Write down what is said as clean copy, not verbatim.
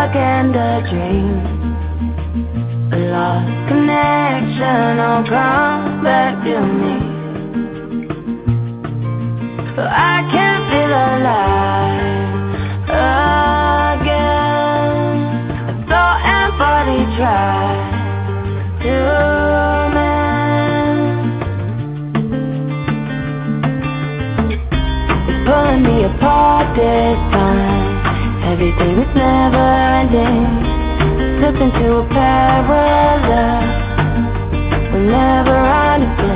stuck in the dream. A lost connection will come back to me. So I can feel alive again. A soul and body try to mend. It's pulling me apart this time. Everything is never ending. Slipped into a parallel. We'll never understand.